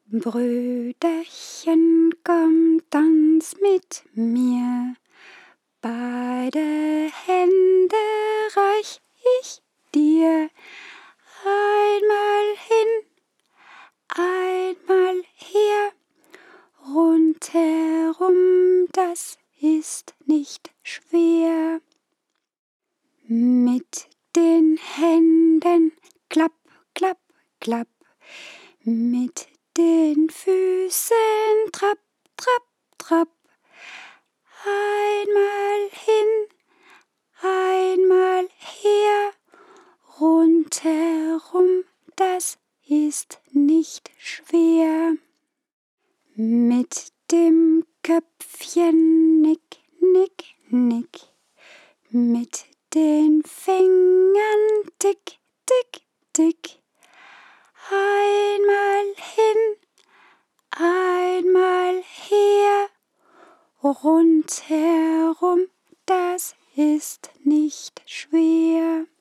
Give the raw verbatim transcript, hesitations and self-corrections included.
Brüderchen, komm, tanz mit mir, beide Hände reich ich dir. Einmal hin, einmal her, rundherum, das ist nicht schwer. Mit den Händen klapp, klapp, klapp, mit den Füßen trapp, trapp, trapp. Einmal hin, einmal her, rundherum, das ist nicht schwer. Mit dem Köpfchen nick, nick, nick, mit den Fingern tick, tick, tick. Einmal hin, einmal her, rundherum, das ist nicht schwer.